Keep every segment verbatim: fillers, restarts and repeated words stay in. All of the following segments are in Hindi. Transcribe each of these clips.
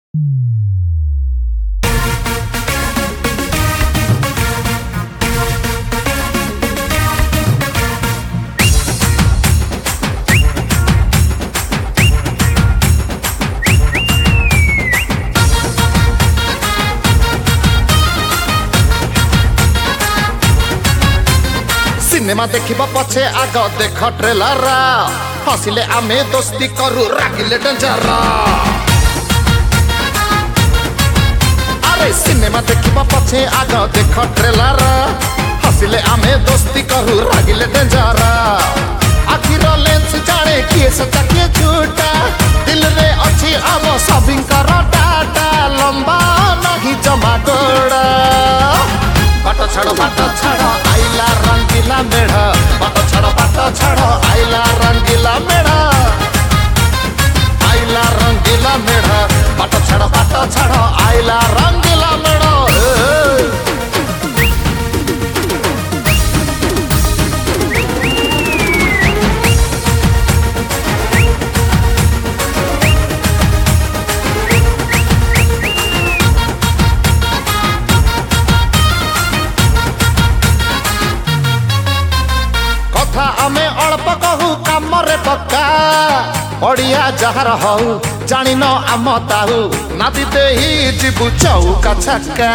सिनेमा देखिबा पछे आग देख ट्रेलर हसिले आमे दोस्ती करू रागिले डेंजर। अरे सिनेमा देखिबा पछे आग देख ट्रेलर हसिले आमे दोस्ती करू रागिले डेंजर। आखिर लेंस जाने किए सच्चा किए झूठा दिल रे अच्छी आम सबिंग कर डाटा लंबा नहीं जमा गोड़ा। बाट छाड़ बाट छाड़ आइला रंगीला मेढ़ बाट छाड़ बाट छाड़ आइला रंगीला मेढ़ आइला रंगीला मेढ़ बाट छाड़ बाट छाड़ आइला रंगीला मेढ़। आमे अल्प कहू काम रे पक्का पड़िया जहार हऊ जानी न आम ताऊ नादी दे ही जीबू चौका छक्का।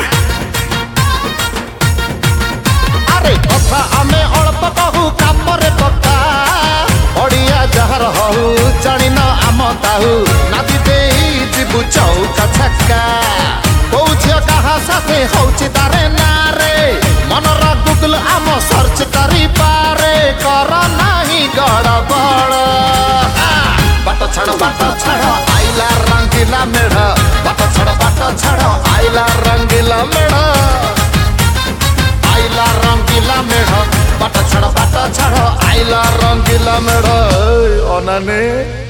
अरे कथा आमे अल्प कहू काम रे पक्का पड़िया जहार हऊ जानी न आम ताऊ नादी दे ही जीबू चौका छक्का। कौ झियो कहा साथे हौची तारे नारे मनर गुगल आम सर्च करी पारे कर नाही गड़बड़। बाट छाड़ बाट छाड़ आइला रंगीला मेढ़ बाट छाड़ बाट छाड़ आइला रंगीला मेढ़ आइला रंगीला मेढ़ बाट छाड़ बाट छाड़ आइला रंगीला मेढ़। अनाने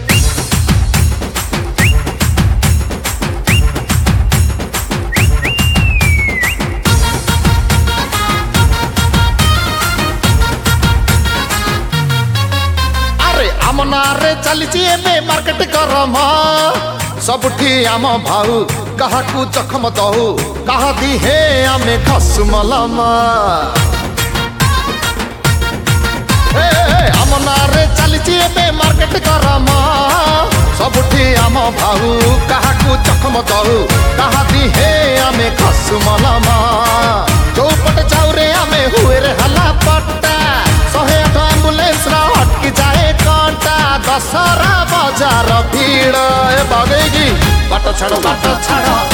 आम नारे चली मार्केट करम सबुठी आम भाऊ कहा जखम दहु कहा दी हे आमे खसु मलम। आम नारे चली मार्केट करम सबुठी आम भाऊ कहा जखम दहु कहा दी हे आमे खसु मलम। चौपट चाउरे आमे हुए रे हला पट्टा शहे आठ एम्बुलेंस हटकी जाए कंटा दशहरा बाजार भीड़ बगेगी बाट छाड़ बाट छाड़